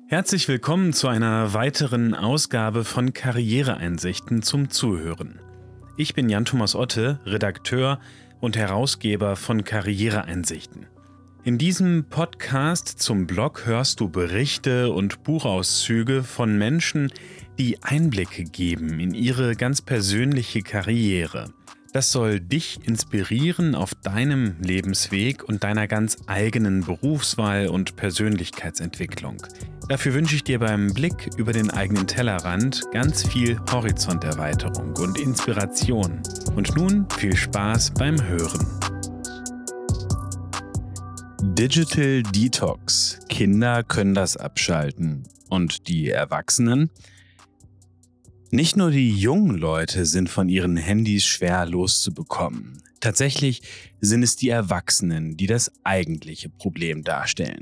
Herzlich willkommen zu einer weiteren Ausgabe von Karriereeinsichten zum Zuhören. Ich bin Jan-Thomas Otte, Redakteur und Herausgeber von Karriereeinsichten. In diesem Podcast zum Blog hörst du Berichte und Buchauszüge von Menschen, die Einblicke geben in ihre ganz persönliche Karriere. Das soll dich inspirieren auf deinem Lebensweg und deiner ganz eigenen Berufswahl und Persönlichkeitsentwicklung. Dafür wünsche ich dir beim Blick über den eigenen Tellerrand ganz viel Horizonterweiterung und Inspiration. Und nun viel Spaß beim Hören. Digital Detox. Kinder können das abschalten. Und die Erwachsenen? Nicht nur die jungen Leute sind von ihren Handys schwer loszubekommen. Tatsächlich sind es die Erwachsenen, die das eigentliche Problem darstellen.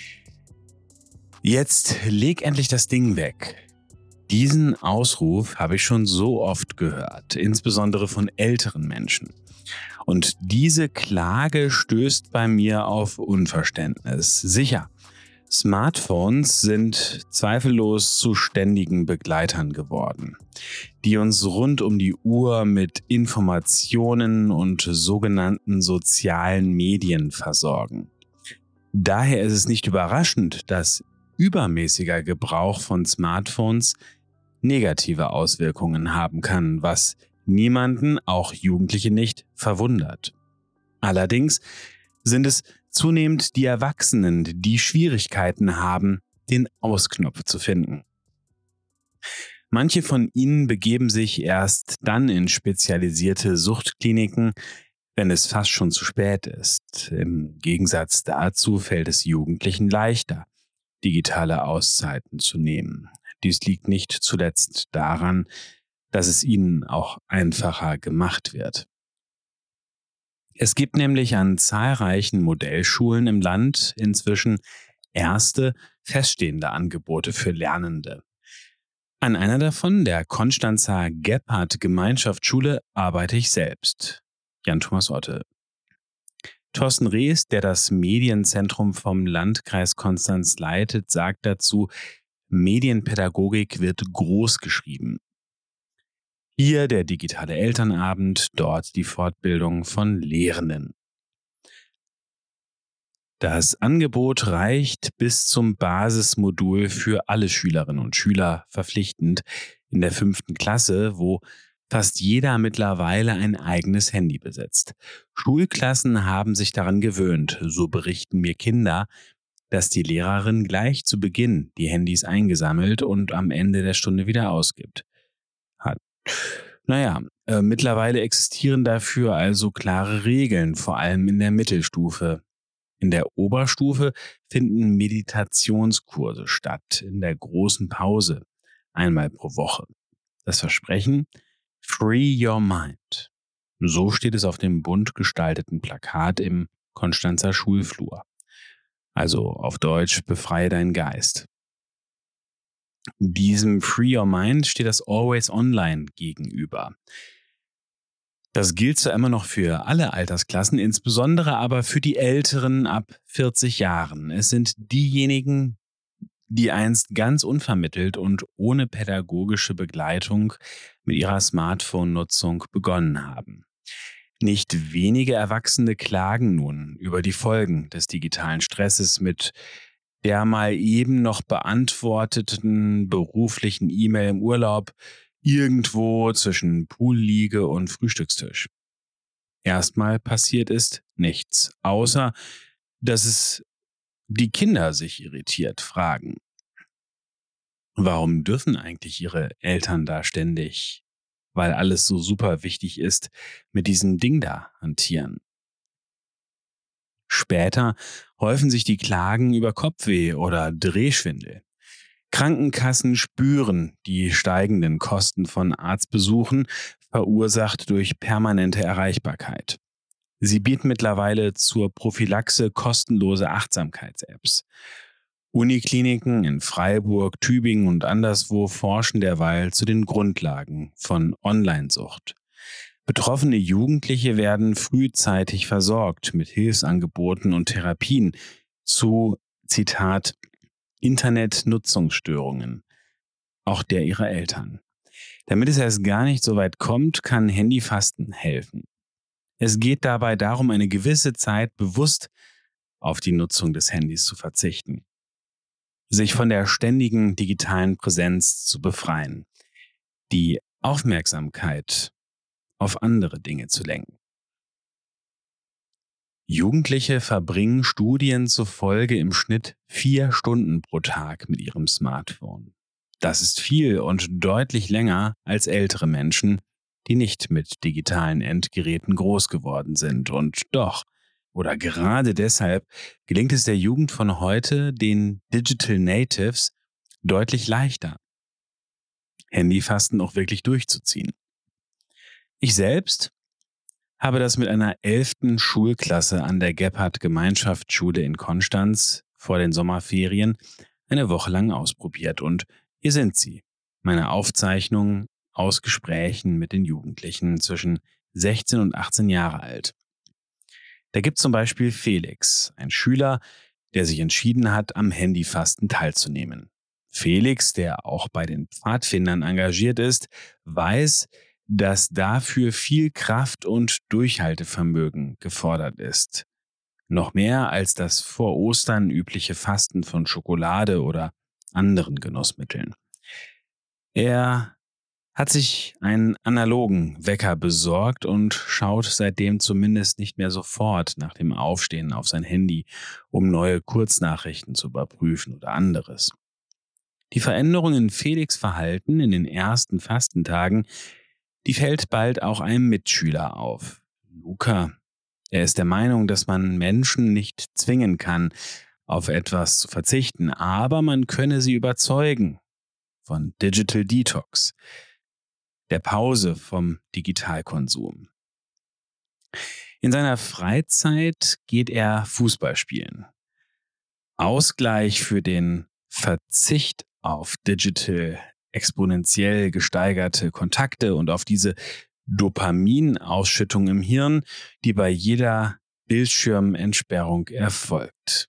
Jetzt leg endlich das Ding weg. Diesen Ausruf habe ich schon so oft gehört, insbesondere von älteren Menschen. Und diese Klage stößt bei mir auf Unverständnis. Sicher, Smartphones sind zweifellos zu ständigen Begleitern geworden, die uns rund um die Uhr mit Informationen und sogenannten sozialen Medien versorgen. Daher ist es nicht überraschend, dass übermäßiger Gebrauch von Smartphones negative Auswirkungen haben kann, was niemanden, auch Jugendliche nicht, verwundert. Allerdings sind es zunehmend die Erwachsenen, die Schwierigkeiten haben, den Ausknopf zu finden. Manche von ihnen begeben sich erst dann in spezialisierte Suchtkliniken, wenn es fast schon zu spät ist. Im Gegensatz dazu fällt es Jugendlichen leichter, digitale Auszeiten zu nehmen. Dies liegt nicht zuletzt daran, dass es ihnen auch einfacher gemacht wird. Es gibt nämlich an zahlreichen Modellschulen im Land inzwischen erste feststehende Angebote für Lernende. An einer davon, der Konstanzer Gebhardt-Gemeinschaftsschule, arbeite ich selbst. Jan-Thomas Otte. Thorsten Rees, der das Medienzentrum vom Landkreis Konstanz leitet, sagt dazu, Medienpädagogik wird groß geschrieben. Hier der digitale Elternabend, dort die Fortbildung von Lehrenden. Das Angebot reicht bis zum Basismodul für alle Schülerinnen und Schüler verpflichtend in der 5. Klasse, wo fast jeder mittlerweile ein eigenes Handy besitzt. Schulklassen haben sich daran gewöhnt, so berichten mir Kinder, dass die Lehrerin gleich zu Beginn die Handys eingesammelt und am Ende der Stunde wieder ausgibt. Mittlerweile existieren dafür also klare Regeln, vor allem in der Mittelstufe. In der Oberstufe finden Meditationskurse statt, in der großen Pause, einmal pro Woche. Das Versprechen: Free Your Mind. So steht es auf dem bunt gestalteten Plakat im Konstanzer Schulflur. Also auf Deutsch, befreie deinen Geist. Diesem Free Your Mind steht das Always Online gegenüber. Das gilt zwar immer noch für alle Altersklassen, insbesondere aber für die Älteren ab 40 Jahren. Es sind diejenigen, die einst ganz unvermittelt und ohne pädagogische Begleitung mit ihrer Smartphone-Nutzung begonnen haben. Nicht wenige Erwachsene klagen nun über die Folgen des digitalen Stresses mit der mal eben noch beantworteten beruflichen E-Mail im Urlaub irgendwo zwischen Poolliege und Frühstückstisch. Erstmal passiert ist nichts, außer dass es die Kinder sich irritiert fragen. Warum dürfen eigentlich ihre Eltern da ständig, weil alles so super wichtig ist, mit diesem Ding da hantieren? Später häufen sich die Klagen über Kopfweh oder Drehschwindel. Krankenkassen spüren die steigenden Kosten von Arztbesuchen, verursacht durch permanente Erreichbarkeit. Sie bieten mittlerweile zur Prophylaxe kostenlose Achtsamkeits-Apps. Unikliniken in Freiburg, Tübingen und anderswo forschen derweil zu den Grundlagen von Online-Sucht. Betroffene Jugendliche werden frühzeitig versorgt mit Hilfsangeboten und Therapien zu, Zitat, Internetnutzungsstörungen, auch der ihrer Eltern. Damit es erst gar nicht so weit kommt, kann Handyfasten helfen. Es geht dabei darum, eine gewisse Zeit bewusst auf die Nutzung des Handys zu verzichten, sich von der ständigen digitalen Präsenz zu befreien, die Aufmerksamkeit auf andere Dinge zu lenken. Jugendliche verbringen Studien zufolge im Schnitt 4 Stunden pro Tag mit ihrem Smartphone. Das ist viel und deutlich länger als ältere Menschen, die nicht mit digitalen Endgeräten groß geworden sind. Und doch, oder gerade deshalb, gelingt es der Jugend von heute, den Digital Natives, deutlich leichter, Handyfasten auch wirklich durchzuziehen. Ich selbst habe das mit einer 11. Schulklasse an der Gebhardt-Gemeinschaftsschule in Konstanz vor den Sommerferien eine Woche lang ausprobiert. Und hier sind sie, meine Aufzeichnungen aus Gesprächen mit den Jugendlichen zwischen 16 und 18 Jahre alt. Da gibt es zum Beispiel Felix, ein Schüler, der sich entschieden hat, am Handyfasten teilzunehmen. Felix, der auch bei den Pfadfindern engagiert ist, weiß, dass dafür viel Kraft und Durchhaltevermögen gefordert ist. Noch mehr als das vor Ostern übliche Fasten von Schokolade oder anderen Genussmitteln. Er hat sich einen analogen Wecker besorgt und schaut seitdem zumindest nicht mehr sofort nach dem Aufstehen auf sein Handy, um neue Kurznachrichten zu überprüfen oder anderes. Die Veränderung in Felix' Verhalten in den ersten Fastentagen, die fällt bald auch einem Mitschüler auf. Luca. Er ist der Meinung, dass man Menschen nicht zwingen kann, auf etwas zu verzichten, aber man könne sie überzeugen von Digital Detox, der Pause vom Digitalkonsum. In seiner Freizeit geht er Fußball spielen. Ausgleich für den Verzicht auf digital exponentiell gesteigerte Kontakte und auf diese Dopaminausschüttung im Hirn, die bei jeder Bildschirmentsperrung erfolgt.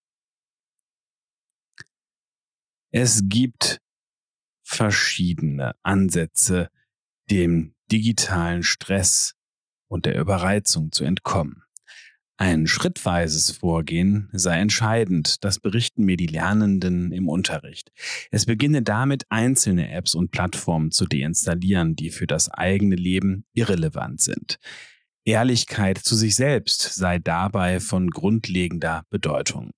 Es gibt verschiedene Ansätze, dem digitalen Stress und der Überreizung zu entkommen. Ein schrittweises Vorgehen sei entscheidend, das berichten mir die Lernenden im Unterricht. Es beginne damit, einzelne Apps und Plattformen zu deinstallieren, die für das eigene Leben irrelevant sind. Ehrlichkeit zu sich selbst sei dabei von grundlegender Bedeutung.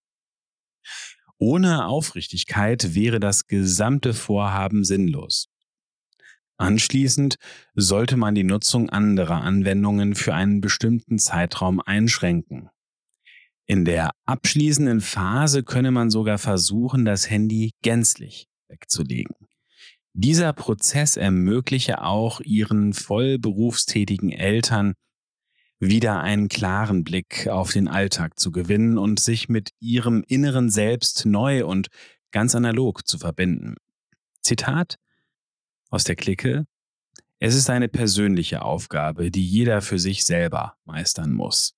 Ohne Aufrichtigkeit wäre das gesamte Vorhaben sinnlos. Anschließend sollte man die Nutzung anderer Anwendungen für einen bestimmten Zeitraum einschränken. In der abschließenden Phase könne man sogar versuchen, das Handy gänzlich wegzulegen. Dieser Prozess ermögliche auch ihren voll berufstätigen Eltern, wieder einen klaren Blick auf den Alltag zu gewinnen und sich mit ihrem inneren Selbst neu und ganz analog zu verbinden. Zitat aus der Clique: Es ist eine persönliche Aufgabe, die jeder für sich selber meistern muss.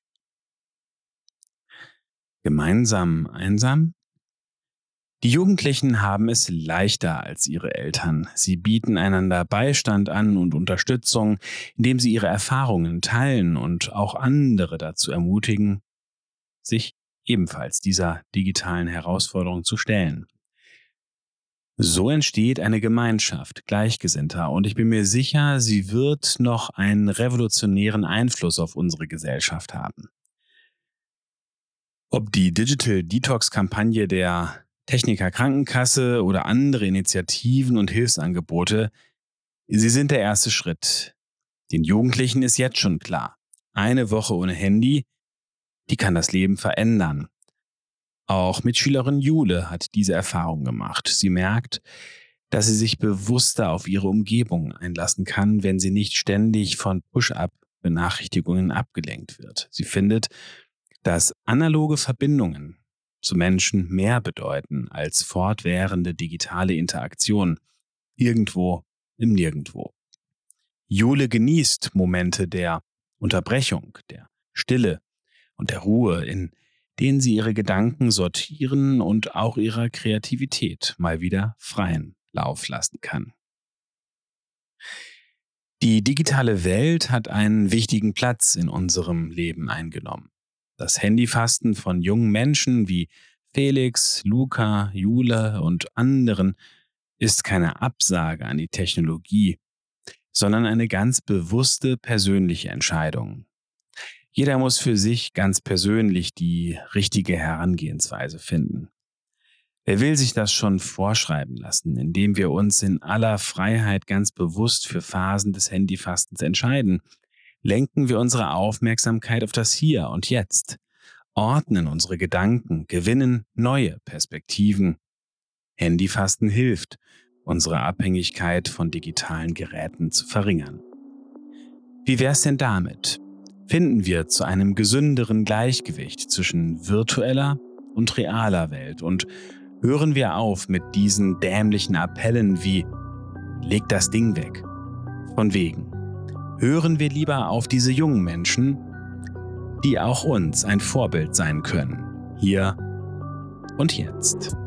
Gemeinsam einsam? Die Jugendlichen haben es leichter als ihre Eltern. Sie bieten einander Beistand an und Unterstützung, indem sie ihre Erfahrungen teilen und auch andere dazu ermutigen, sich ebenfalls dieser digitalen Herausforderung zu stellen. So entsteht eine Gemeinschaft Gleichgesinnter und ich bin mir sicher, sie wird noch einen revolutionären Einfluss auf unsere Gesellschaft haben. Ob die Digital Detox-Kampagne der Techniker Krankenkasse oder andere Initiativen und Hilfsangebote, sie sind der erste Schritt. Den Jugendlichen ist jetzt schon klar, eine Woche ohne Handy, die kann das Leben verändern. Auch Mitschülerin Jule hat diese Erfahrung gemacht. Sie merkt, dass sie sich bewusster auf ihre Umgebung einlassen kann, wenn sie nicht ständig von Push-up-Benachrichtigungen abgelenkt wird. Sie findet, dass analoge Verbindungen zu Menschen mehr bedeuten als fortwährende digitale Interaktion irgendwo im Nirgendwo. Jule genießt Momente der Unterbrechung, der Stille und der Ruhe, in denen sie ihre Gedanken sortieren und auch ihrer Kreativität mal wieder freien Lauf lassen kann. Die digitale Welt hat einen wichtigen Platz in unserem Leben eingenommen. Das Handyfasten von jungen Menschen wie Felix, Luca, Jule und anderen ist keine Absage an die Technologie, sondern eine ganz bewusste persönliche Entscheidung. Jeder muss für sich ganz persönlich die richtige Herangehensweise finden. Wer will sich das schon vorschreiben lassen, indem wir uns in aller Freiheit ganz bewusst für Phasen des Handyfastens entscheiden? Lenken wir unsere Aufmerksamkeit auf das Hier und Jetzt, ordnen unsere Gedanken, gewinnen neue Perspektiven. Handyfasten hilft, unsere Abhängigkeit von digitalen Geräten zu verringern. Wie wär's denn damit? Finden wir zu einem gesünderen Gleichgewicht zwischen virtueller und realer Welt und hören wir auf mit diesen dämlichen Appellen wie „Leg das Ding weg“. Von wegen. Hören wir lieber auf diese jungen Menschen, die auch uns ein Vorbild sein können. Hier und jetzt.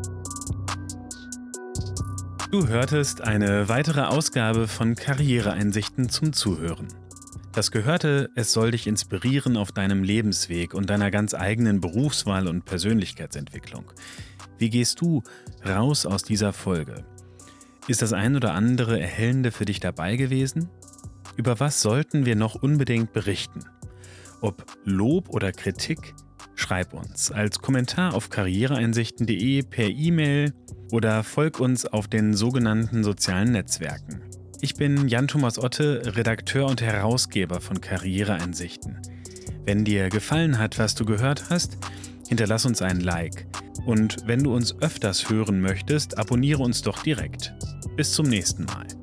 Du hörtest eine weitere Ausgabe von Karriereeinsichten zum Zuhören. Das Gehörte, es soll dich inspirieren auf deinem Lebensweg und deiner ganz eigenen Berufswahl und Persönlichkeitsentwicklung. Wie gehst du raus aus dieser Folge? Ist das ein oder andere Erhellende für dich dabei gewesen? Über was sollten wir noch unbedingt berichten? Ob Lob oder Kritik? Schreib uns als Kommentar auf karriereeinsichten.de per E-Mail oder folg uns auf den sogenannten sozialen Netzwerken. Ich bin Jan-Thomas Otte, Redakteur und Herausgeber von Karriereeinsichten. Wenn dir gefallen hat, was du gehört hast, hinterlass uns einen Like. Und wenn du uns öfters hören möchtest, abonniere uns doch direkt. Bis zum nächsten Mal.